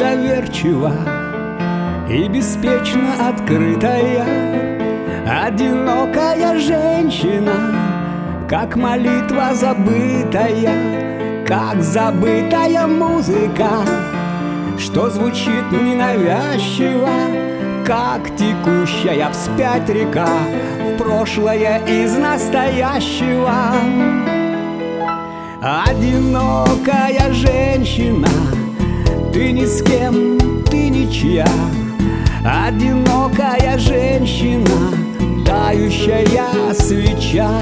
недоверчива и беспечно открытая, одинокая женщина, как молитва забытая, как забытая музыка, что звучит ненавязчиво, как текущая вспять река в прошлое из настоящего. Одинокая женщина, ты ни с кем, ты ничья. Одинокая женщина, тающая свеча.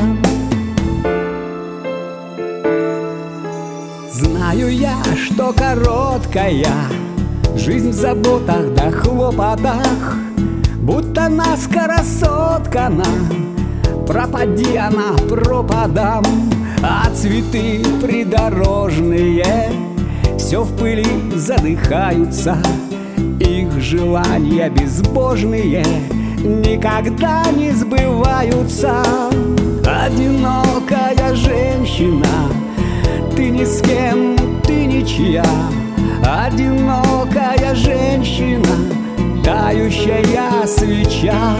Знаю я, что короткая жизнь в заботах да хлопотах, будто наскоро соткана, пропади она пропадам. А цветы придорожные все в пыли задыхаются, их желания безбожные никогда не сбываются. Одинокая женщина, ты ни с кем, ты ничья. Одинокая женщина, тающая свеча.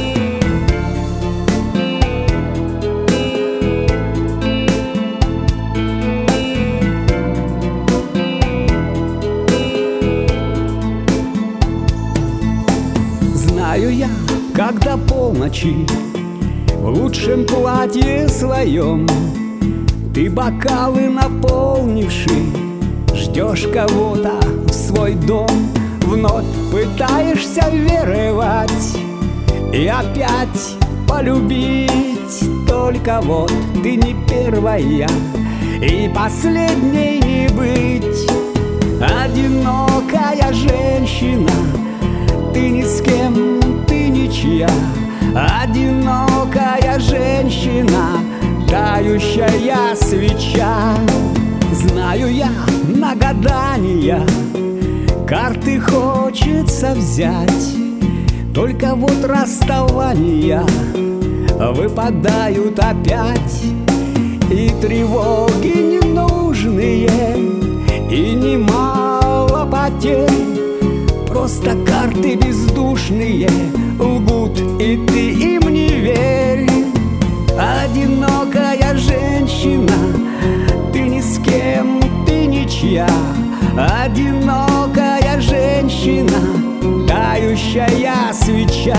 Знаю я, когда полночи в лучшем платье своем ты, бокалы наполнивший, ждешь кого-то в свой дом, вновь пытаешься веровать и опять полюбить. Только вот ты не первая и последней не быть. Одинокая женщина, ты ни с кем, ты ничья. Одинокая женщина, тающая свеча. Знаю я на гадания, карты хочется взять, только вот расставания выпадают опять. И тревоги ненужные, и немало потерь, просто карты бездушные лгут, и ты им не верь. Одинокая женщина, ты ни с кем, ты ничья. Одинокая женщина, тающая свеча.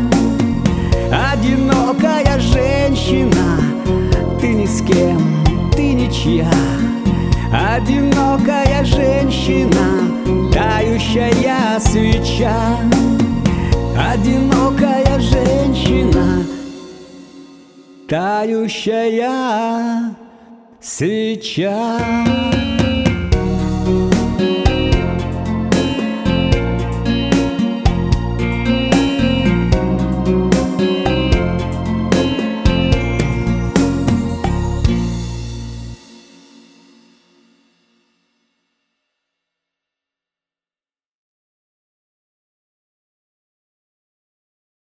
Одинокая женщина, ты ни с кем, ты ничья. Одинокая женщина, тающая свеча. Одинокая женщина, тающая свеча.